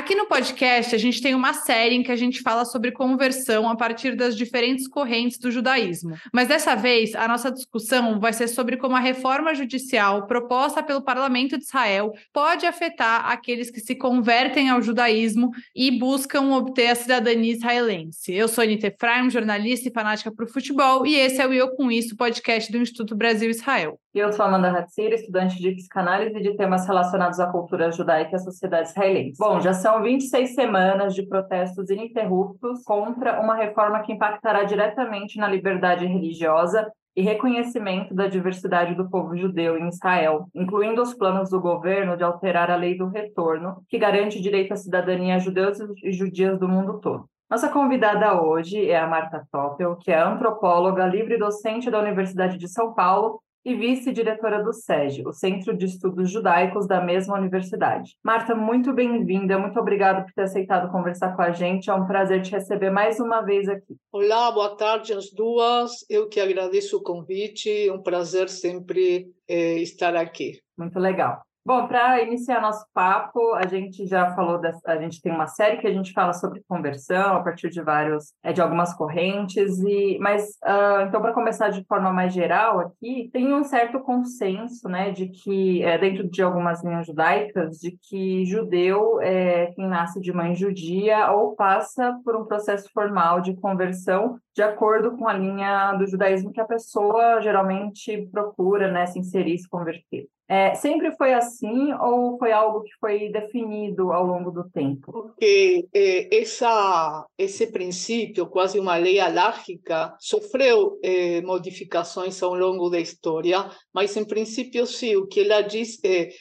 Aqui no podcast, a gente tem uma série em que a gente fala sobre conversão a partir das diferentes correntes do judaísmo. Mas dessa vez, a nossa discussão vai ser sobre como a reforma judicial proposta pelo Parlamento de Israel pode afetar aqueles que se convertem ao judaísmo e buscam obter a cidadania israelense. Eu sou Anita Efraim, jornalista e fanática por futebol, e esse é o Eu Com Isso, podcast do Instituto Brasil-Israel. E eu sou Amanda Hatzir, estudante de psicanálise e de temas relacionados à cultura judaica e à sociedade israelense. Bom, já são 26 semanas de protestos ininterruptos contra uma reforma que impactará diretamente na liberdade religiosa e reconhecimento da diversidade do povo judeu em Israel, incluindo os planos do governo de alterar a lei do retorno, que garante o direito à cidadania a judeus e judias do mundo todo. Nossa convidada hoje é a Marta Toppel, que é antropóloga, livre-docente da Universidade de São Paulo e vice-diretora do SEG, o Centro de Estudos Judaicos da mesma universidade. Marta, muito bem-vinda, muito obrigada por ter aceitado conversar com a gente, é um prazer te receber mais uma vez aqui. Olá, boa tarde às duas, eu que agradeço o convite, é um prazer sempre estar aqui. Muito legal. Bom, para iniciar nosso papo, a gente já falou, a gente tem uma série que a gente fala sobre conversão a partir de algumas correntes, mas então para começar de forma mais geral aqui, tem um certo consenso, né, de que, dentro de algumas linhas judaicas, de que judeu é quem nasce de mãe judia ou passa por um processo formal de conversão de acordo com a linha do judaísmo que a pessoa geralmente procura, né, se inserir, se converter. Sempre foi assim ou foi algo que foi definido ao longo do tempo? Porque esse princípio, quase uma lei alárquica, sofreu modificações ao longo da história, mas em princípio sim, o que ela diz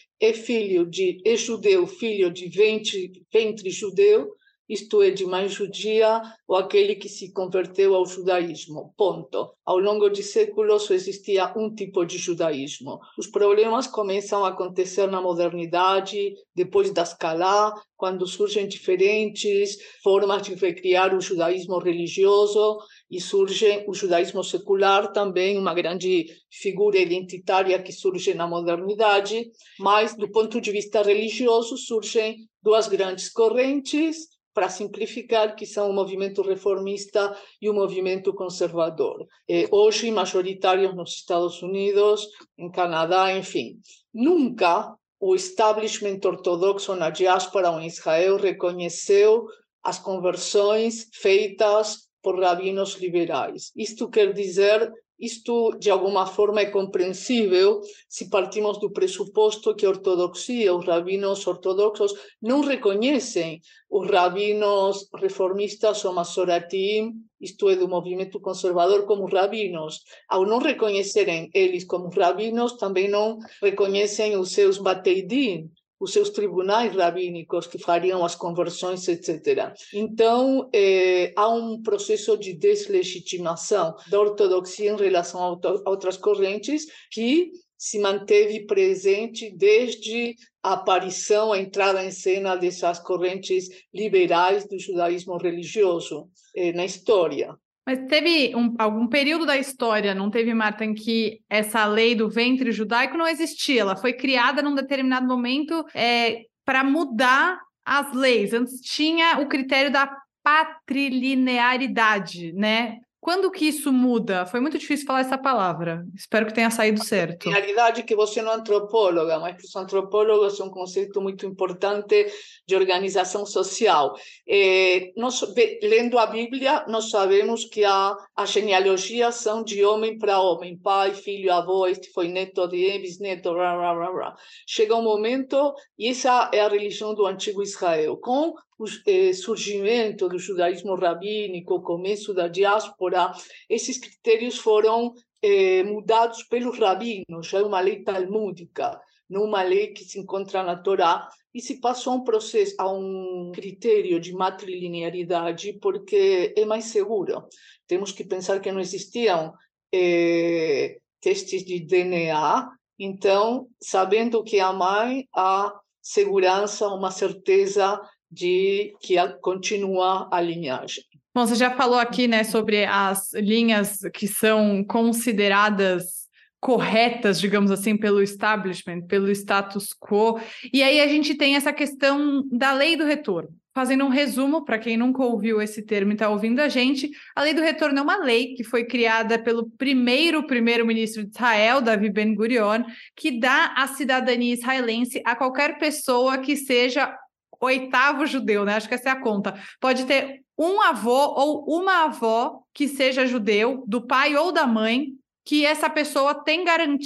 é judeu, filho de ventre judeu, isto é, de mãe judia, ou aquele que se converteu ao judaísmo, ponto. Ao longo de séculos só existia um tipo de judaísmo. Os problemas começam a acontecer na modernidade, depois da Escalá, quando surgem diferentes formas de recriar o judaísmo religioso e surge o judaísmo secular, também uma grande figura identitária que surge na modernidade, mas do ponto de vista religioso surgem duas grandes correntes, para simplificar, que são o movimento reformista e o movimento conservador. Hoje, majoritários nos Estados Unidos, em Canadá, enfim. Nunca o establishment ortodoxo na diáspora ou em Israel reconheceu as conversões feitas por rabinos liberais. Isto quer dizer, isto de alguma forma é compreensível se partimos do pressuposto que a ortodoxia, os rabinos ortodoxos, não reconhecem os rabinos reformistas ou masoratim, isto é, do movimento conservador, como rabinos. Ao não reconhecerem eles como rabinos, também não reconhecem os seus batei-din, os seus tribunais rabínicos que fariam as conversões, etc. Então, há um processo de deslegitimação da ortodoxia em relação a outras correntes que se manteve presente desde a aparição, a entrada em cena dessas correntes liberais do judaísmo religioso na história. Mas teve algum período da história, não teve, Marta, em que essa lei do ventre judaico não existia? Ela foi criada num determinado momento para mudar as leis. Antes tinha o critério da patrilinearidade, né? Quando que isso muda? Foi muito difícil falar essa palavra. Espero que tenha saído certo. A realidade é que você não é antropóloga, mas para os antropólogos é um conceito muito importante de organização social. Lendo a Bíblia, nós sabemos que as genealogias são de homem para homem, pai, filho, avô, este foi neto de bisneto, Chega um momento, e essa é a religião do antigo Israel, com o surgimento do judaísmo rabínico, o começo da diáspora, esses critérios foram mudados pelos rabinos, já é uma lei talmúdica, não uma lei que se encontra na Torá, e se passou a um critério de matrilinearidade porque é mais seguro. Temos que pensar que não existiam testes de DNA, então, sabendo que a mãe, há segurança, uma certeza de que continua a linhagem. Bom, você já falou aqui, né, sobre as linhas que são consideradas corretas, digamos assim, pelo establishment, pelo status quo. E aí a gente tem essa questão da lei do retorno. Fazendo um resumo, para quem nunca ouviu esse termo e está ouvindo a gente lei do retorno é uma lei que foi criada pelo primeiro-ministro de Israel, Davi Ben-Gurion, que dá a cidadania israelense a qualquer pessoa que seja oitavo judeu, né? Acho que essa é a conta. Pode ter um avô ou uma avó que seja judeu, do pai ou da mãe, que essa pessoa tem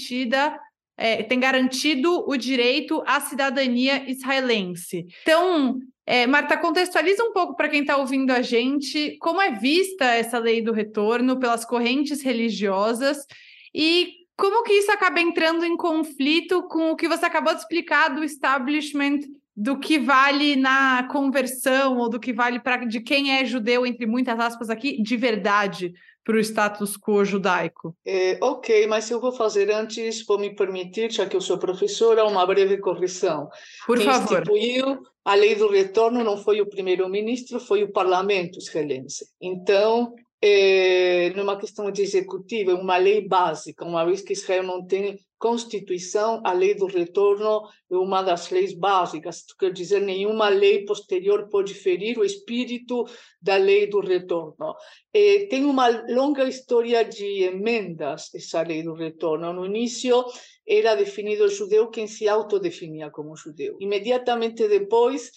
garantido o direito à cidadania israelense. Então, Marta, contextualiza um pouco para quem está ouvindo a gente como é vista essa lei do retorno pelas correntes religiosas e como que isso acaba entrando em conflito com o que você acabou de explicar do establishment, do que vale na conversão ou do que vale de quem é judeu, entre muitas aspas aqui, de verdade, para o status quo judaico. Ok, mas eu vou fazer antes, vou me permitir, já que eu sou professora, uma breve correção. Por favor. Instituiu a lei do retorno não foi o primeiro-ministro, foi o parlamento israelense. Então, não é uma questão de executivo, é uma lei básica. Uma vez que Israel não tem Constituição, a lei do retorno é uma das leis básicas. Isso quer dizer, nenhuma lei posterior pode ferir o espírito da lei do retorno. Tem uma longa história de emendas, essa lei do retorno. No início, era definido judeu quem se autodefinia como judeu. Imediatamente depois,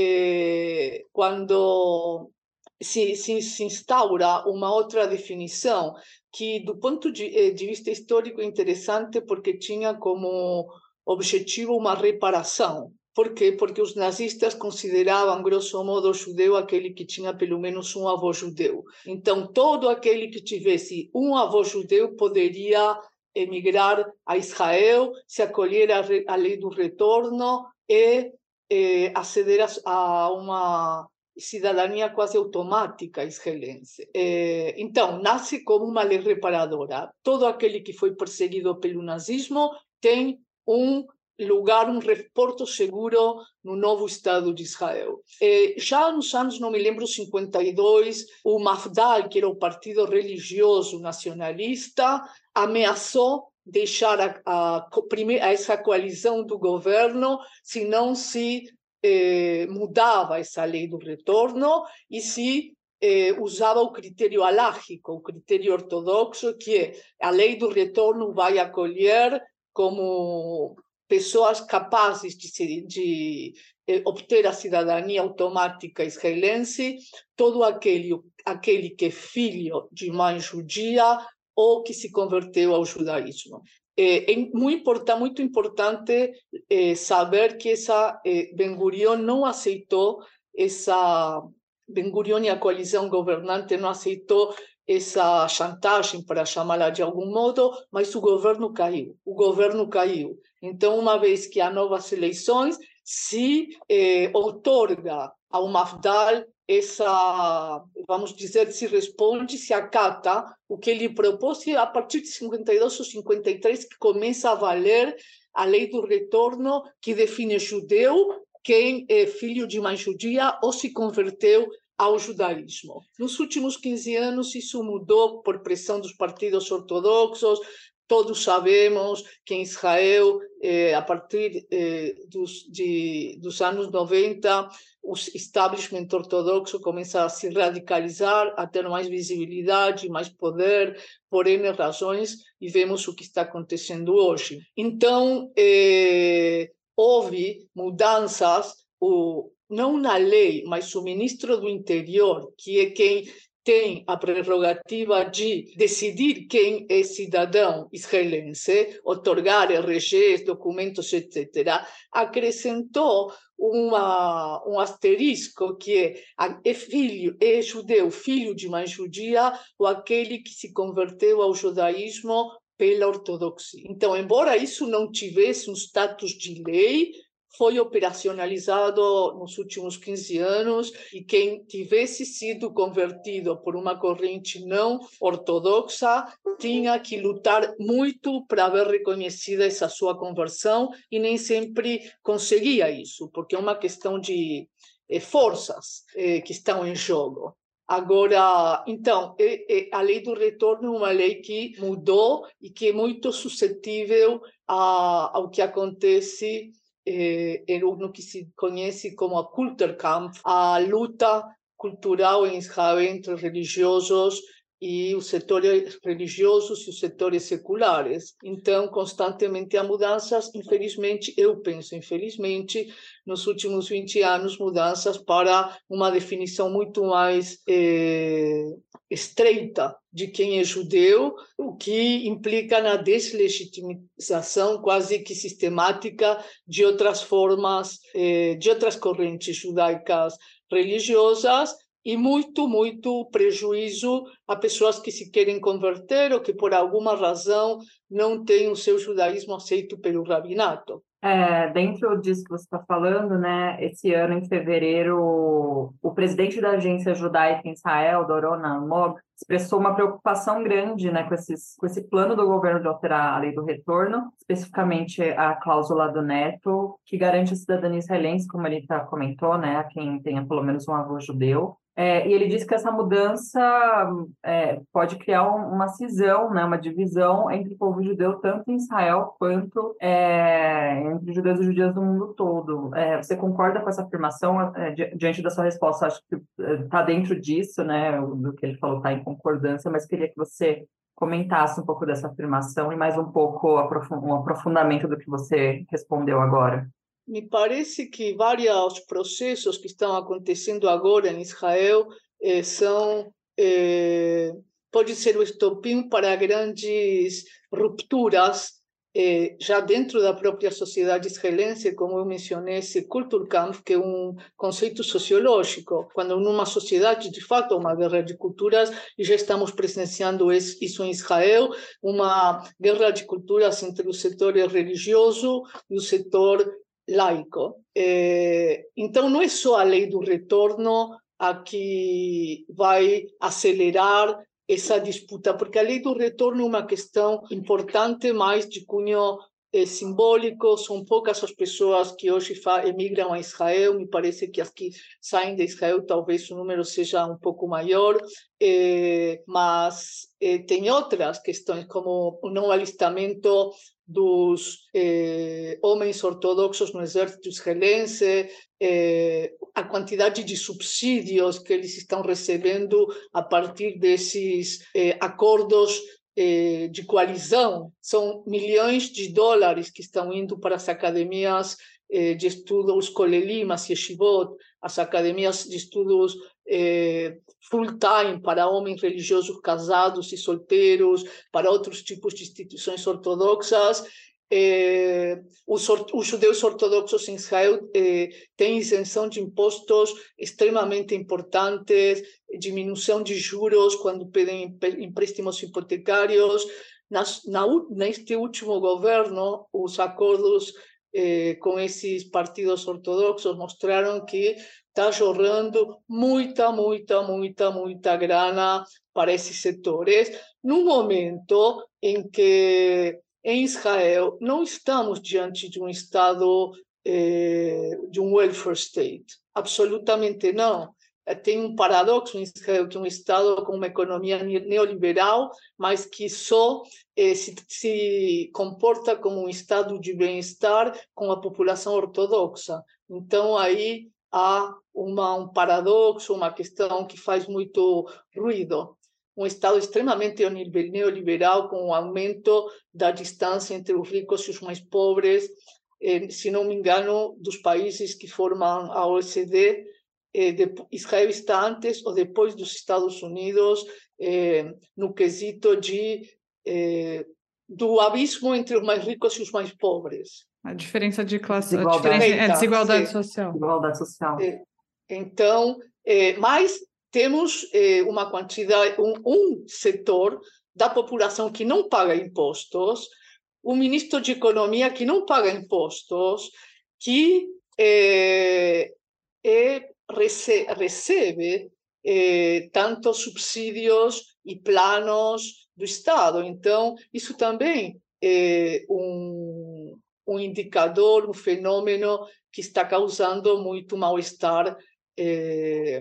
quando se instaura uma outra definição, que do ponto de vista histórico é interessante porque tinha como objetivo uma reparação. Por quê? Porque os nazistas consideravam, grosso modo, o judeu aquele que tinha pelo menos um avô judeu. Então, todo aquele que tivesse um avô judeu poderia emigrar a Israel, se acolher à lei do retorno e aceder a uma cidadania quase automática israelense. Então, nasce como uma lei reparadora. Todo aquele que foi perseguido pelo nazismo tem um lugar, um porto seguro no novo Estado de Israel. Já nos anos, não me lembro, 52, o Mafdal, que era o partido religioso nacionalista, ameaçou deixar essa coalizão do governo se não se mudava essa lei do retorno e se usava o critério halárquico, o critério ortodoxo, que é a lei do retorno vai acolher como pessoas capazes de obter a cidadania automática israelense todo aquele que é filho de mãe judia ou que se converteu ao judaísmo. É muito importante saber que Ben-Gurion não aceitou Ben-Gurion e a coalizão governante não aceitou essa chantagem, para chamá-la de algum modo, mas o governo caiu. Então, uma vez que há novas eleições, se outorga ao Mafdal vamos dizer, se responde, se acata o que ele propôs, e a partir de 52 ou 53 que começa a valer a lei do retorno, que define judeu quem é filho de mãe judia ou se converteu ao judaísmo. Nos últimos 15 anos isso mudou por pressão dos partidos ortodoxos. Todos sabemos que em Israel, a partir dos anos 90, o establishment ortodoxo começa a se radicalizar, a ter mais visibilidade, mais poder, por N razões, e vemos o que está acontecendo hoje. Então, houve mudanças, não na lei, mas o ministro do Interior, que é quem tem a prerrogativa de decidir quem é cidadão israelense, otorgar RGs, documentos, etc., acrescentou um asterisco que é judeu, filho de mãe judia, ou aquele que se converteu ao judaísmo pela ortodoxia. Então, embora isso não tivesse um status de lei, foi operacionalizado nos últimos 15 anos, e quem tivesse sido convertido por uma corrente não ortodoxa tinha que lutar muito para ver reconhecida essa sua conversão, e nem sempre conseguia isso, porque é uma questão de forças que estão em jogo. Agora, então, a lei do retorno é uma lei que mudou e que é muito suscetível ao que acontece no que se conhece como a Kulturkampf, a luta cultural em Israel entre religiosos e os setores religiosos e os setores seculares. Então, constantemente há mudanças, infelizmente, eu penso, infelizmente, nos últimos 20 anos, mudanças para uma definição muito mais estreita de quem é judeu, o que implica na deslegitimização quase que sistemática de outras formas, de outras correntes judaicas religiosas, e muito prejuízo a pessoas que se querem converter ou que, por alguma razão, não têm o seu judaísmo aceito pelo rabinato. Dentro disso que você está falando, né, esse ano, em fevereiro, o presidente da Agência Judaica em Israel, Doron Almog, expressou uma preocupação grande, né, com esse plano do governo de alterar a lei do retorno, especificamente a cláusula do neto, que garante a cidadania israelense, como ele comentou, né, a quem tenha pelo menos um avô judeu. E ele disse que essa mudança pode criar uma cisão, né, uma divisão entre o povo judeu, tanto em Israel quanto entre judeus e judias do mundo todo. Você concorda com essa afirmação? Diante da sua resposta, acho que está dentro disso, né, do que ele falou, está em concordância, mas queria que você comentasse um pouco dessa afirmação e mais um pouco um aprofundamento do que você respondeu agora. Me parece que vários processos que estão acontecendo agora em Israel pode ser o estopim para grandes rupturas já dentro da própria sociedade israelense, como eu mencionei, esse Kulturkampf, que é um conceito sociológico, quando numa sociedade, de fato, uma guerra de culturas, e já estamos presenciando isso em Israel, uma guerra de culturas entre o setor religioso e o setor laico. Então, não é só a lei do retorno a que vai acelerar essa disputa, porque a lei do retorno é uma questão importante, mais de cunho simbólico. São poucas as pessoas que hoje emigram a Israel, me parece que as que saem de Israel talvez o número seja um pouco maior, mas tem outras questões, como o não alistamento dos homens ortodoxos no exército israelense, a quantidade de subsídios que eles estão recebendo a partir desses acordos de coalizão. São milhões de dólares que estão indo para as academias de estudos Kolelim, as yeshivot, as academias de estudos full-time para homens religiosos casados e solteiros, para outros tipos de instituições ortodoxas. Os judeus ortodoxos em Israel têm isenção de impostos extremamente importantes, diminuição de juros quando pedem empréstimos hipotecários. Neste último governo, os acordos com esses partidos ortodoxos mostraram que está jorrando muita grana para esses setores, num momento em que em Israel não estamos diante de um Estado, de um welfare state, absolutamente não. Tem um paradoxo em Israel, que é um Estado com uma economia neoliberal, mas que só se comporta como um Estado de bem-estar com a população ortodoxa. Então, aí há um paradoxo, uma questão que faz muito ruído. Um Estado extremamente neoliberal, com um aumento da distância entre os ricos e os mais pobres. Se não me engano, dos países que formam a OECD, Israel está antes ou depois dos Estados Unidos no quesito do abismo entre os mais ricos e os mais pobres. A diferença de classe, desigualdade social. Desigualdade social. Então, mas temos uma quantidade, um setor da população que não paga impostos, um ministro de Economia que não paga impostos, que recebe tantos subsídios e planos do Estado. Então, isso também é um indicador, um fenômeno que está causando muito mal-estar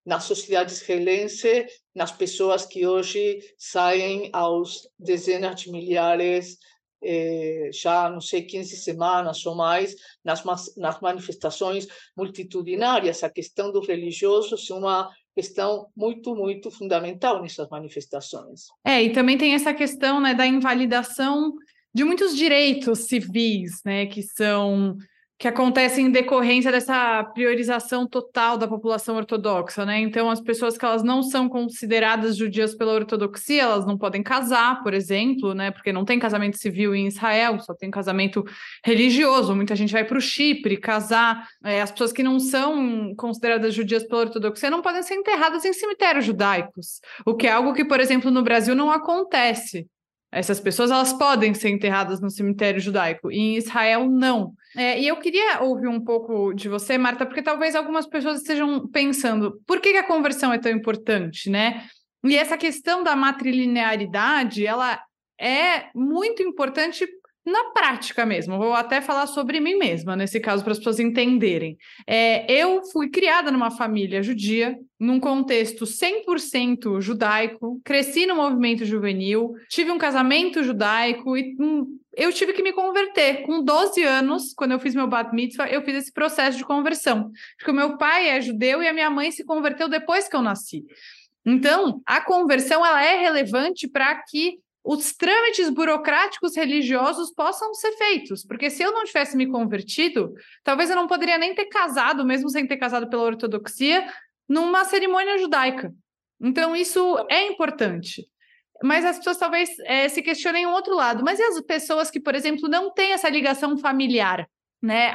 na sociedade israelense, nas pessoas que hoje saem aos dezenas de milhares, já, não sei, 15 semanas ou mais, nas manifestações multitudinárias. A questão do religioso é uma questão muito, muito fundamental nessas manifestações. E também tem essa questão, né, da invalidação de muitos direitos civis, né, que acontecem em decorrência dessa priorização total da população ortodoxa, né? Então, as pessoas que elas não são consideradas judias pela ortodoxia, elas não podem casar, por exemplo, né? Porque não tem casamento civil em Israel, só tem casamento religioso. Muita gente vai para o Chipre casar. As pessoas que não são consideradas judias pela ortodoxia não podem ser enterradas em cemitérios judaicos, o que é algo que, por exemplo, no Brasil não acontece. Essas pessoas, elas podem ser enterradas no cemitério judaico, e em Israel, não. E eu queria ouvir um pouco de você, Marta, porque talvez algumas pessoas estejam pensando, por que a conversão é tão importante, né? E essa questão da matrilinearidade, ela é muito importante na prática mesmo. Vou até falar sobre mim mesma, nesse caso, para as pessoas entenderem. Eu fui criada numa família judia, num contexto 100% judaico, cresci no movimento juvenil, tive um casamento judaico e eu tive que me converter. Com 12 anos, quando eu fiz meu bat mitzvah, eu fiz esse processo de conversão. Porque o meu pai é judeu e a minha mãe se converteu depois que eu nasci. Então, a conversão ela é relevante para que os trâmites burocráticos religiosos possam ser feitos, porque se eu não tivesse me convertido, talvez eu não poderia nem ter casado, mesmo sem ter casado pela ortodoxia, numa cerimônia judaica. Então, isso é importante. Mas as pessoas talvez se questionem um outro lado. Mas e as pessoas que, por exemplo, não têm essa ligação familiar, né?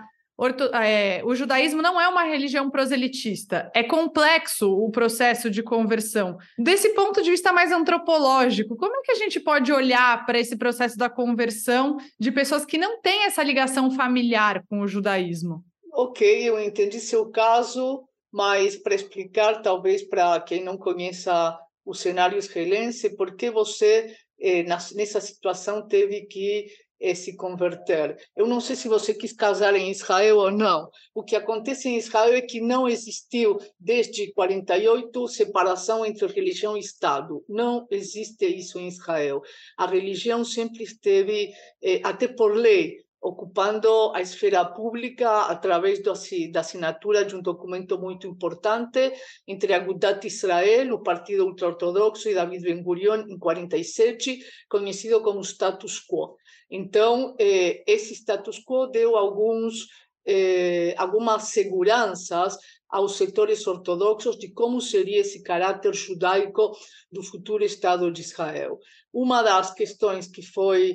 O judaísmo não é uma religião proselitista. É complexo o processo de conversão. Desse ponto de vista mais antropológico, como é que a gente pode olhar para esse processo da conversão de pessoas que não têm essa ligação familiar com o judaísmo? Ok, eu entendi seu caso, mas para explicar, talvez para quem não conheça o cenário israelense, por que você, nessa situação, teve que se converter? Eu não sei se você quis casar em Israel ou não. O que acontece em Israel é que não existiu, desde 48, separação entre religião e Estado. Não existe isso em Israel. A religião sempre esteve, até por lei, ocupando a esfera pública através da assinatura de um documento muito importante entre Agudat Israel, o partido ultra-ortodoxo, e David Ben-Gurion, em 47, conhecido como status quo. Então, esse status quo deu algumas seguranças aos setores ortodoxos de como seria esse caráter judaico do futuro Estado de Israel. Uma das questões que foi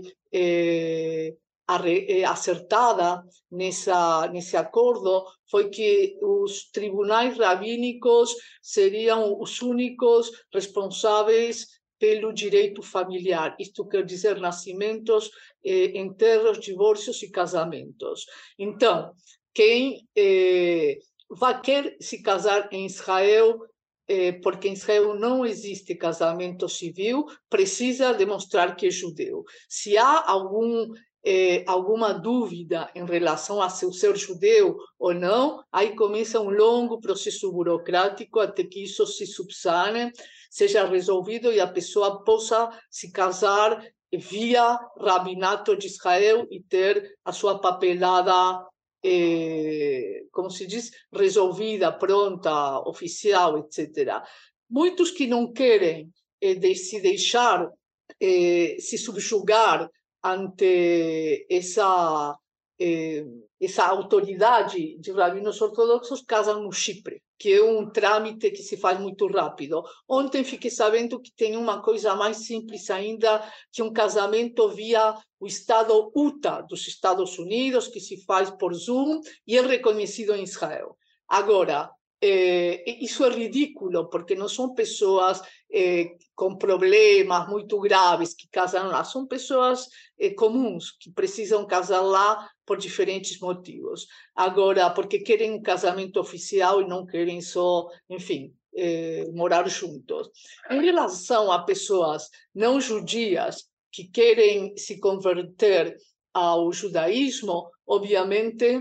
acertada nesse acordo foi que os tribunais rabínicos seriam os únicos responsáveis pelo direito familiar, isto quer dizer nascimentos, enterros, divórcios e casamentos. Então, quem vai querer se casar em Israel, porque em Israel não existe casamento civil, precisa demonstrar que é judeu. Se há alguma dúvida em relação a ser judeu ou não, aí começa um longo processo burocrático até que isso se subsane, seja resolvido e a pessoa possa se casar via rabinato de Israel e ter a sua papelada, como se diz, resolvida, pronta, oficial, etc. Muitos que não querem se deixar se subjugar ante essa autoridade de rabinos ortodoxos, casam no Chipre, que é um trâmite que se faz muito rápido. Ontem fiquei sabendo que tem uma coisa mais simples ainda, que um casamento via o estado Utah dos Estados Unidos, que se faz por Zoom e é reconhecido em Israel. Agora, isso é ridículo, porque não são pessoas com problemas muito graves que casam lá, são pessoas comuns que precisam casar lá por diferentes motivos. Agora, porque querem um casamento oficial e não querem só, enfim, morar juntos. Em relação a pessoas não judias que querem se converter ao judaísmo, obviamente,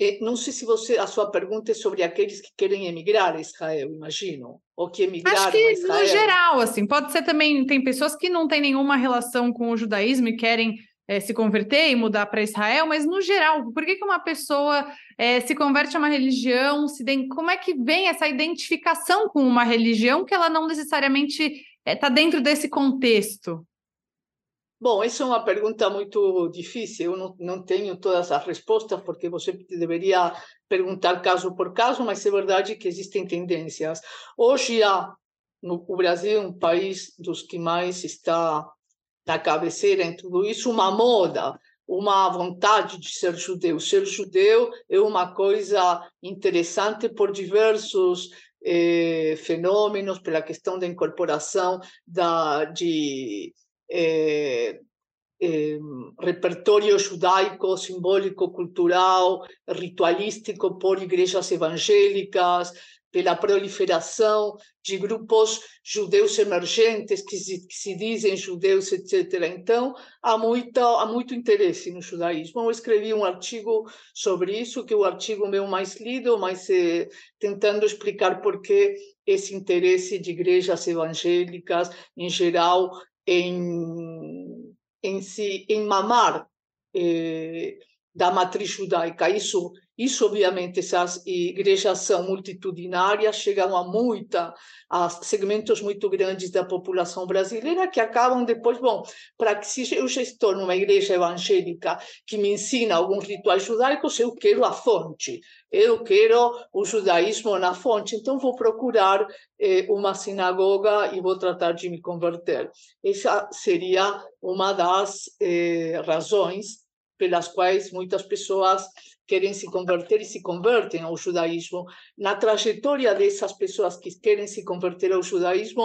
Não sei se a sua pergunta é sobre aqueles que querem emigrar a Israel, imagino, ou que Acho emigraram a que no Israel. geral, assim, pode ser também, tem pessoas que não têm nenhuma relação com o judaísmo e querem se converter e mudar para Israel, mas no geral, por que que uma pessoa se converte a uma religião, como é que vem essa identificação com uma religião que ela não necessariamente está dentro desse contexto? Bom, essa é uma pergunta muito difícil. Eu não tenho todas as respostas, porque você deveria perguntar caso por caso, mas é verdade que existem tendências. Hoje, o Brasil é um país dos que mais está na cabeceira em tudo isso, uma moda, uma vontade de ser judeu. Ser judeu é uma coisa interessante por diversos fenômenos, pela questão da incorporação de repertório judaico, simbólico, cultural, ritualístico por igrejas evangélicas, pela proliferação de grupos judeus emergentes que se dizem judeus, etc. Então, há muito interesse no judaísmo. Eu escrevi um artigo sobre isso, que é o artigo meu mais lido, mas tentando explicar por que esse interesse de igrejas evangélicas, em geral, em mamar da matriz judaica. Isso obviamente, essas igrejas são multitudinárias, chegam a segmentos muito grandes da população brasileira, que acabam depois, para que se eu já estou numa igreja evangélica que me ensina alguns rituais judaicos, eu quero a fonte, eu quero o judaísmo na fonte, então vou procurar uma sinagoga e vou tratar de me converter. Essa seria uma das razões pelas quais muitas pessoas querem se converter e se convertem ao judaísmo. Na trajetória dessas pessoas que querem se converter ao judaísmo,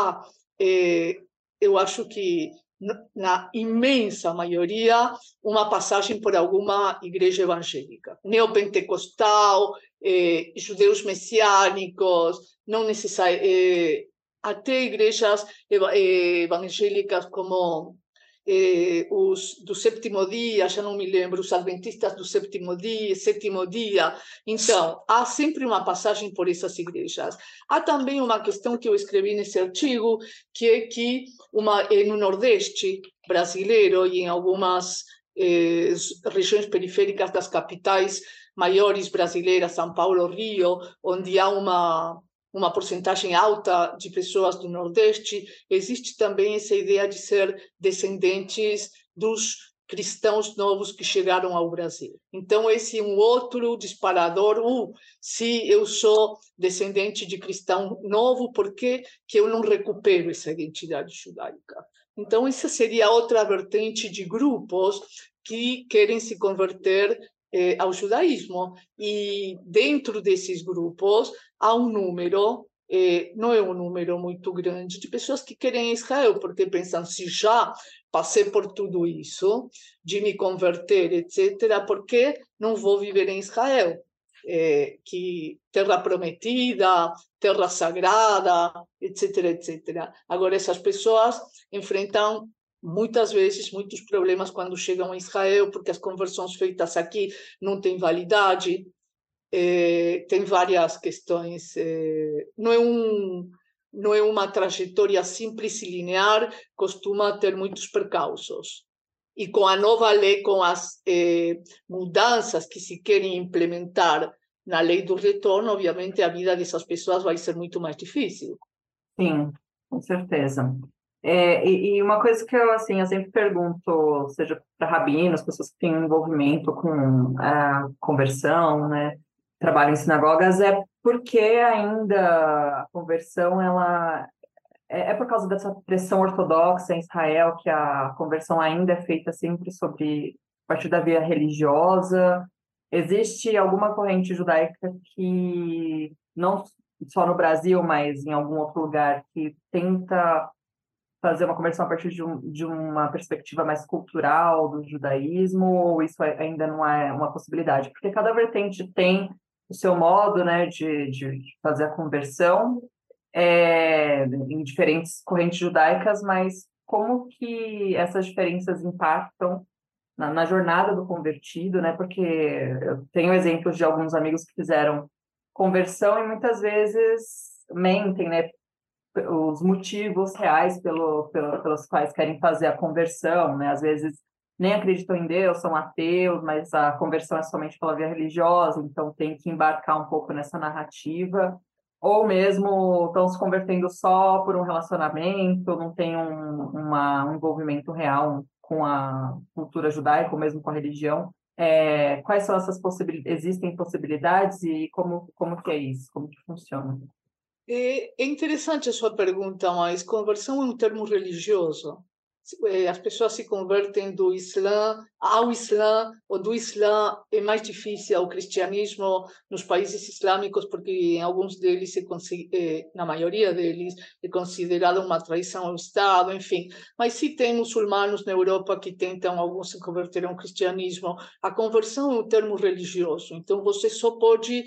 eu acho que na imensa maioria, uma passagem por alguma igreja evangélica, neopentecostal, judeus messiânicos, não necessariamente, até igrejas evangélicas como os do sétimo dia, já não me lembro, os adventistas do sétimo dia. Então, há sempre uma passagem por essas igrejas. Há também uma questão que eu escrevi nesse artigo, que é que no Nordeste brasileiro e em algumas regiões periféricas das capitais maiores brasileiras, São Paulo, Rio, onde há uma porcentagem alta de pessoas do Nordeste, existe também essa ideia de ser descendentes dos cristãos novos que chegaram ao Brasil. Então, esse é um outro disparador. Se eu sou descendente de cristão novo, por que eu não recupero essa identidade judaica? Então, essa seria outra vertente de grupos que querem se converter ao judaísmo. E dentro desses grupos há um número, não é um número muito grande, de pessoas que querem Israel, porque pensam, se já passei por tudo isso, de me converter, etc., por que não vou viver em Israel? Que terra prometida, terra sagrada, etc., etc. Agora, essas pessoas enfrentam muitas vezes muitos problemas quando chegam a Israel, porque as conversões feitas aqui não têm validade, tem várias questões, não é uma trajetória simples e linear, costuma ter muitos percalços. E com a nova lei, com as mudanças que se querem implementar na lei do retorno, obviamente a vida dessas pessoas vai ser muito mais difícil. Sim, com certeza. E uma coisa que eu sempre pergunto, seja para rabinos, pessoas que têm envolvimento com a conversão, né, trabalham em sinagogas, é por que ainda a conversão é por causa dessa pressão ortodoxa em Israel, que a conversão ainda é feita sempre a partir da via religiosa. Existe alguma corrente judaica que, não só no Brasil, mas em algum outro lugar, que tenta fazer uma conversão a partir de uma perspectiva mais cultural do judaísmo, ou isso ainda não é uma possibilidade? Porque cada vertente tem o seu modo, né, de fazer a conversão em diferentes correntes judaicas, mas como que essas diferenças impactam na jornada do convertido, né? Porque eu tenho exemplos de alguns amigos que fizeram conversão e muitas vezes mentem, né? Os motivos reais pelos quais querem fazer a conversão, né? Às vezes nem acreditam em Deus, são ateus, mas a conversão é somente pela via religiosa, então tem que embarcar um pouco nessa narrativa, ou mesmo estão se convertendo só por um relacionamento, não tem um envolvimento real com a cultura judaica, ou mesmo com a religião. Quais são essas possibilidades? Existem possibilidades e como que é isso? Como que funciona? É interessante a sua pergunta, mas conversão é um termo religioso. As pessoas se convertem do Islã ao Islã, ou do Islã é mais difícil ao cristianismo nos países islâmicos, porque em alguns deles, na maioria deles, é considerado uma traição ao Estado, enfim. Mas se tem muçulmanos na Europa que tentam, alguns se converter ao cristianismo, a conversão é um termo religioso. Então, você só pode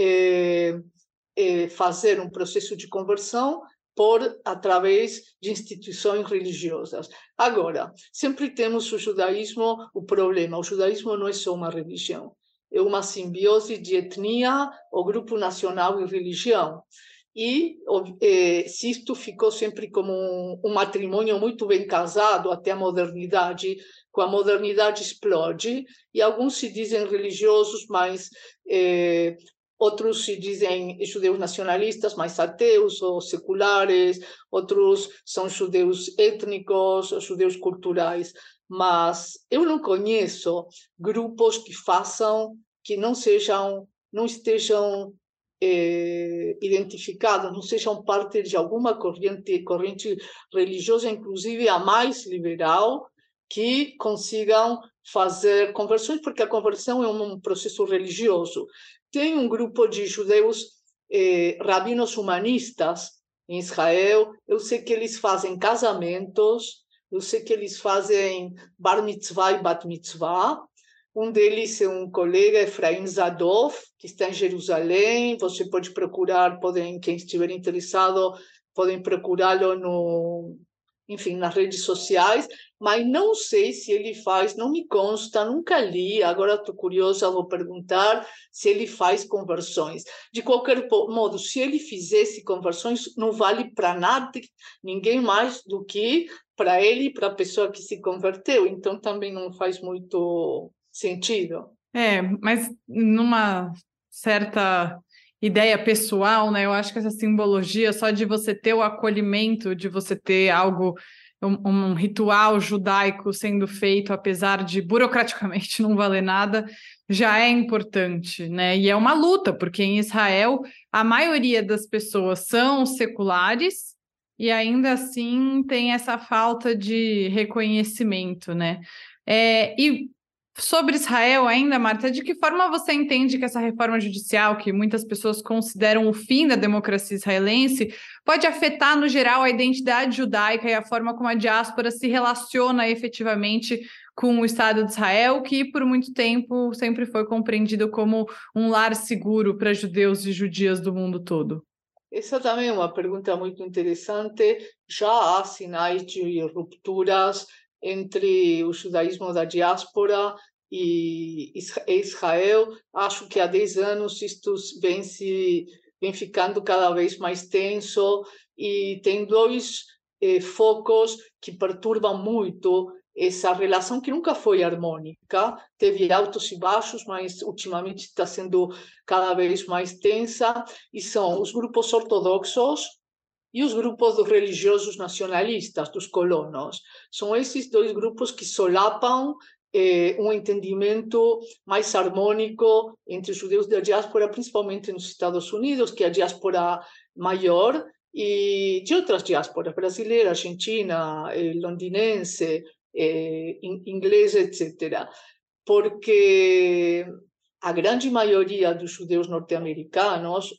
fazer um processo de conversão através de instituições religiosas. Agora, sempre temos o judaísmo, o problema, o judaísmo não é só uma religião, é uma simbiose de etnia, o grupo nacional e religião. E se isto ficou sempre como um matrimônio muito bem casado até a modernidade, com a modernidade explode, e alguns se dizem religiosos, mas outros se dizem judeus nacionalistas, mais ateus ou seculares, outros são judeus étnicos, judeus culturais, mas eu não conheço grupos que não estejam identificados, não sejam parte de alguma corrente religiosa, inclusive a mais liberal, que consigam fazer conversões, porque a conversão é um processo religioso. Tem um grupo de judeus rabinos humanistas em Israel. Eu sei que eles fazem casamentos, eu sei que eles fazem bar mitzvah e bat mitzvah. Um deles é um colega, Efraim Zadov, que está em Jerusalém. Você pode procurar, quem estiver interessado, podem procurá-lo nas redes sociais, mas não sei se ele faz, não me consta, nunca li, agora estou curiosa, vou perguntar se ele faz conversões. De qualquer modo, se ele fizesse conversões, não vale para nada, ninguém mais do que para ele e para a pessoa que se converteu, então também não faz muito sentido. Mas numa certa ideia pessoal, né? Eu acho que essa simbologia só de você ter o acolhimento, de você ter algo, um ritual judaico sendo feito, apesar de burocraticamente não valer nada, já é importante, né? E é uma luta, porque em Israel a maioria das pessoas são seculares e ainda assim tem essa falta de reconhecimento, né? E sobre Israel ainda, Marta, de que forma você entende que essa reforma judicial, que muitas pessoas consideram o fim da democracia israelense, pode afetar, no geral, a identidade judaica e a forma como a diáspora se relaciona efetivamente com o Estado de Israel, que por muito tempo sempre foi compreendido como um lar seguro para judeus e judias do mundo todo? Essa também é uma pergunta muito interessante. Já há sinais de rupturas entre o judaísmo da diáspora e Israel. Acho que há 10 anos isto vem ficando cada vez mais tenso e tem dois focos que perturbam muito essa relação que nunca foi harmônica, teve altos e baixos, mas ultimamente está sendo cada vez mais tensa, e são os grupos ortodoxos e os grupos dos religiosos nacionalistas, dos colonos. São esses dois grupos que solapam um entendimento mais harmônico entre os judeus da diáspora, principalmente nos Estados Unidos, que é a diáspora maior, e de outras diásporas, brasileira, argentina, londinense, inglesa, etc. Porque a grande maioria dos judeus norte-americanos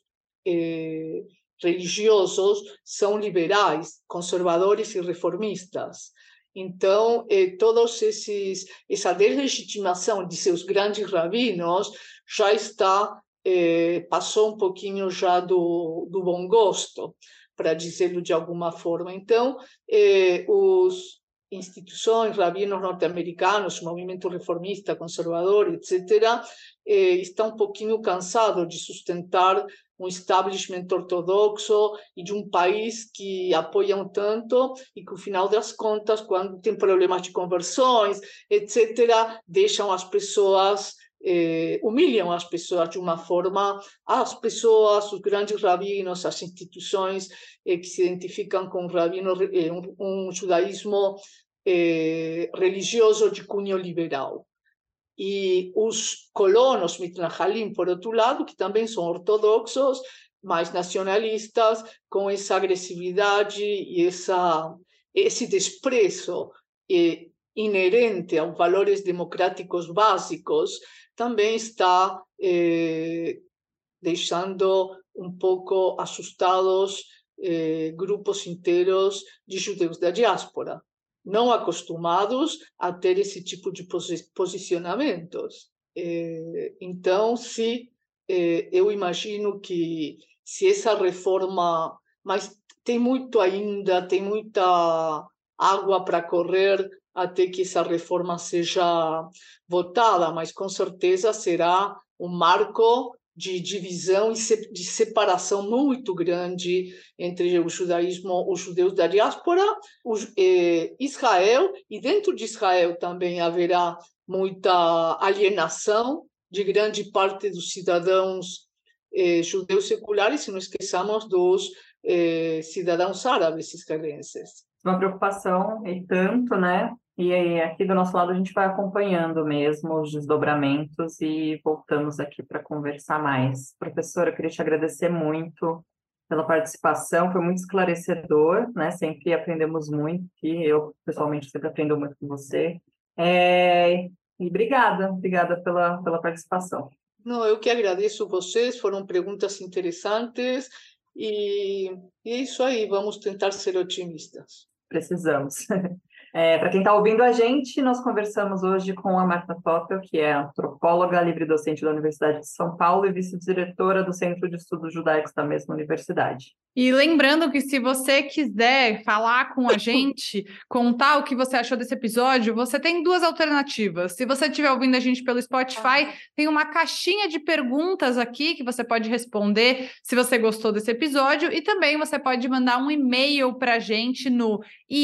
religiosos são liberais, conservadores e reformistas. Então, essa deslegitimação de seus grandes rabinos já passou um pouquinho já do bom gosto, para dizê-lo de alguma forma. Então, instituições, rabinos norte-americanos, movimento reformista, conservador, etc., está um pouquinho cansado de sustentar um establishment ortodoxo e de um país que apoiam tanto e que, no final das contas, quando tem problemas de conversões, etc., deixam as pessoas, humilham as pessoas de uma forma, as pessoas, os grandes rabinos, as instituições que se identificam com um judaísmo religioso de cunho liberal. E os colonos mitnahalim, por outro lado, que também são ortodoxos, mais nacionalistas, com essa agressividade e esse desprezo inerente aos valores democráticos básicos, também está deixando um pouco assustados grupos inteiros de judeus da diáspora, não acostumados a ter esse tipo de posicionamentos. Então, eu imagino que se essa reforma, mas tem muito ainda, tem muita água para correr até que essa reforma seja votada, mas com certeza será um marco de divisão e de separação muito grande entre o judaísmo, os judeus da diáspora, Israel, e dentro de Israel também haverá muita alienação de grande parte dos cidadãos judeus seculares, e não esqueçamos dos cidadãos árabes israelenses. Uma preocupação e tanto, né? E aí, aqui do nosso lado a gente vai acompanhando mesmo os desdobramentos e voltamos aqui para conversar mais. Professora, eu queria te agradecer muito pela participação, foi muito esclarecedor, né? Sempre aprendemos muito, e eu pessoalmente sempre aprendo muito com você. E obrigada pela participação. Não, eu que agradeço vocês, foram perguntas interessantes e é isso aí, vamos tentar ser otimistas. Precisamos. Para quem está ouvindo a gente, nós conversamos hoje com a Marta Toppel, que é antropóloga, livre-docente da Universidade de São Paulo e vice-diretora do Centro de Estudos Judaicos da mesma universidade. E lembrando que se você quiser falar com a gente, contar o que você achou desse episódio, você tem duas alternativas. Se você estiver ouvindo a gente pelo Spotify, tem uma caixinha de perguntas aqui que você pode responder se você gostou desse episódio, e também você pode mandar um e-mail para a gente no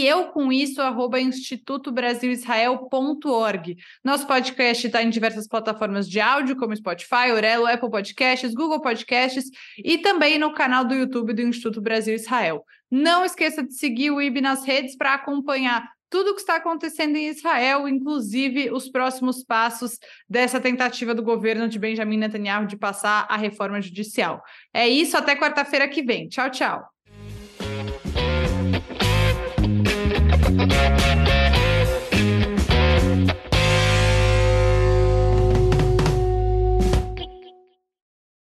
@institutobrasilisrael.org. Nosso podcast está em diversas plataformas de áudio, como Spotify, Orelo, Apple Podcasts, Google Podcasts e também no canal do YouTube do Instituto Brasil Israel. Não esqueça de seguir o IB nas redes para acompanhar tudo o que está acontecendo em Israel, inclusive os próximos passos dessa tentativa do governo de Benjamin Netanyahu de passar a reforma judicial. É isso, até quarta-feira que vem. Tchau, tchau.